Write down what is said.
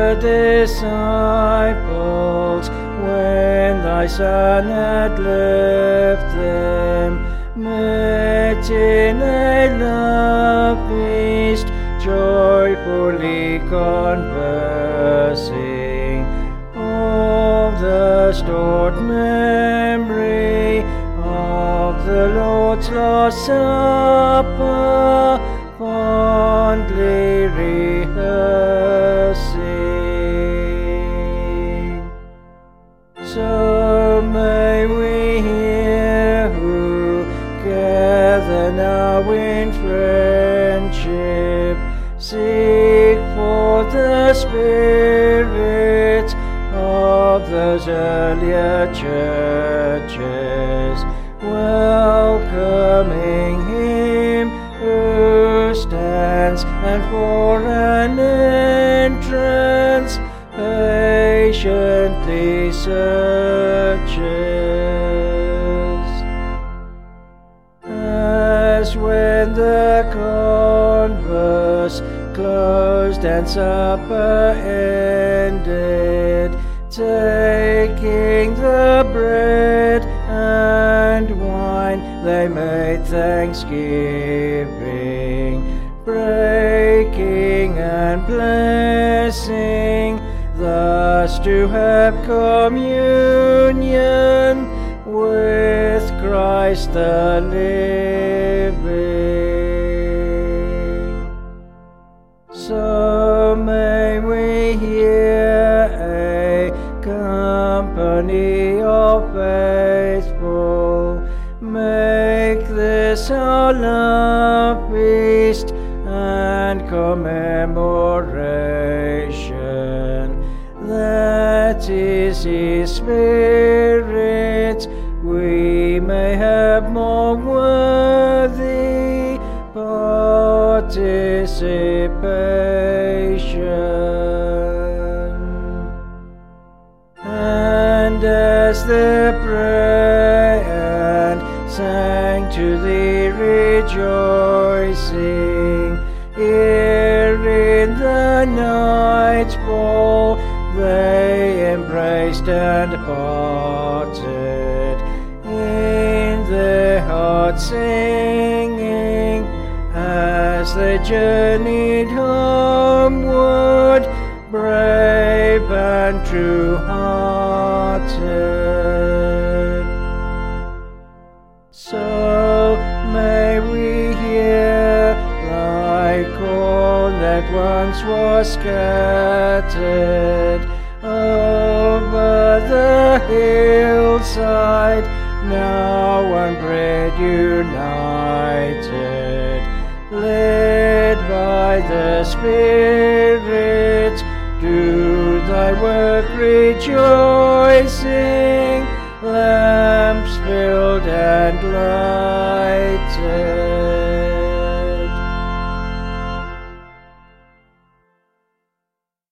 the disciples when thy Son had left them, met in a love feast, joyfully conversing of the stored memory of the Lord's Last Supper, fondly rehearsing. So may we hear who gather now in friendship, seek for the Spirit of those earlier churches, welcoming Him who stands and for an entrance patiently searches. As when the converse closed and supper ended, taking the bread and wine, they made thanksgiving, breaking and blessing, thus to have communion with Christ the living. So may we hear a company of faithful make this our love feast and commemoration, that is His Spirit we may have more worthy participation. And as they pray and sang to Thee rejoicing, here in the night's fall they embraced and parted, in their hearts singing, as they journeyed homeward, brave and true-hearted. So may we hear, like corn that once was scattered over the hillside, now one bread united, led by the Spirit, do Thy work rejoicing, lamps filled and lighted.